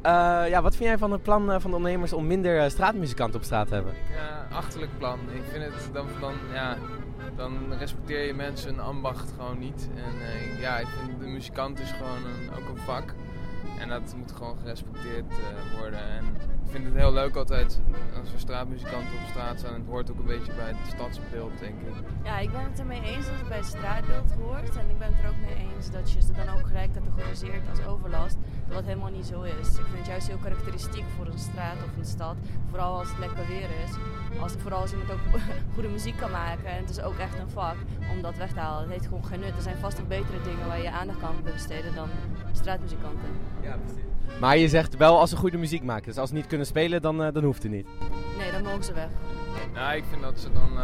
Wat vind jij van het plan van de ondernemers om minder straatmuzikanten op straat te hebben? Ja, achterlijk plan. Ik vind het dan respecteer je mensen hun ambacht gewoon niet. En ik vind de muzikant is gewoon ook een vak. En dat moet gewoon gerespecteerd worden. En ik vind het heel leuk altijd als er straatmuzikanten op straat zijn. Het hoort ook een beetje bij het stadsbeeld, denk ik. Ja, ik ben het ermee eens dat het bij het straatbeeld hoort. En ik ben het er ook mee eens dat je ze dan ook gelijk categoriseert als overlast. Wat helemaal niet zo is. Ik vind het juist heel karakteristiek voor een straat of een stad. Vooral als het lekker weer is. Vooral als iemand ook goede muziek kan maken. En het is ook echt een vak om dat weg te halen. Het heeft gewoon geen nut. Er zijn vast ook betere dingen waar je aandacht kan besteden dan straatmuzikanten. Ja, precies. Maar je zegt wel als ze goede muziek maken. Dus als ze niet kunnen spelen, dan hoeft het niet. Nee, dan mogen ze weg. Nou, ik vind dat ze dan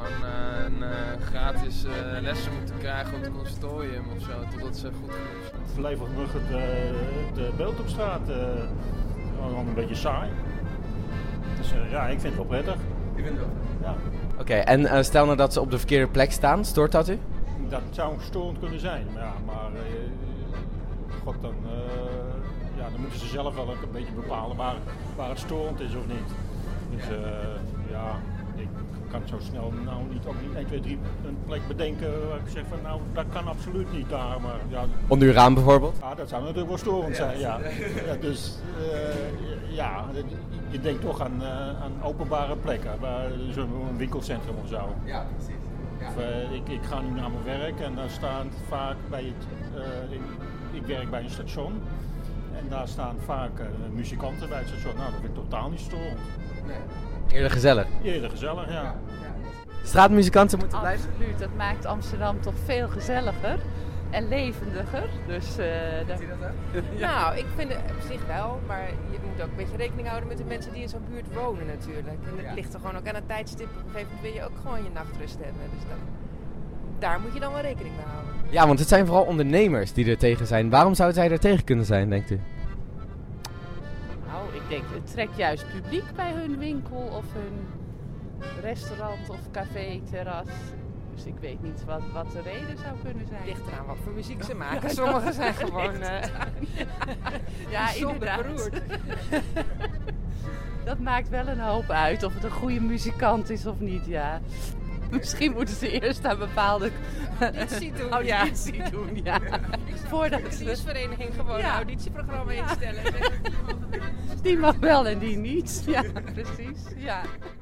gratis lessen moeten krijgen op het conservatorium of zo, totdat ze goed genoeg zijn. Verlevert het beeld op straat gewoon een beetje saai. Dus ik vind het wel prettig. Je vindt het wel prettig? Ja. Oké, en stel nou dat ze op de verkeerde plek staan, stoort dat u? Dat zou storend kunnen zijn, maar dan moeten ze zelf wel ook een beetje bepalen waar het storend is of niet. Dus ik kan zo snel niet 1, 2, 3 een plek bedenken waar ik zeg van dat kan absoluut niet daar. Maar, Onder uw raam bijvoorbeeld? Ja, dat zou natuurlijk wel storend zijn, ja. Je denkt toch aan openbare plekken, zo'n winkelcentrum of zo. Ja, precies. Ja. Of, ik ga nu naar mijn werk en daar staan vaak ik werk bij een station. En daar staan vaak muzikanten bij het station. Nou, dat vind ik totaal niet storend. Nee. Eerder gezellig? Eerder gezellig, ja. Straatmuzikanten moeten blijven? Absoluut, dat maakt Amsterdam toch veel gezelliger en levendiger. Dus, Zie je dat ook? Ja. Nou, ik vind het op zich wel, maar je moet ook een beetje rekening houden met de mensen die in zo'n buurt wonen natuurlijk. En het ligt er gewoon ook aan een tijdstip. Op een gegeven moment wil je ook gewoon je nachtrust hebben. Dus daar moet je dan wel rekening mee houden. Ja, want het zijn vooral ondernemers die er tegen zijn. Waarom zouden zij er tegen kunnen zijn, denkt u? Nou, ik denk, het trekt juist publiek bij hun winkel of hun restaurant of café, terras. Dus ik weet niet wat de reden zou kunnen zijn. Ligt eraan wat voor muziek ze maken. Sommigen zijn gewoon ja, inderdaad. Beroerd. Dat maakt wel een hoop uit of het een goede muzikant is of niet, ja. Misschien moeten ze eerst aan bepaalde auditie doen. Auditie doen, ja. Voordat de nieuwsvereniging gewoon een auditieprogramma instellen. Die mag wel en die niet. Ja, precies. Ja.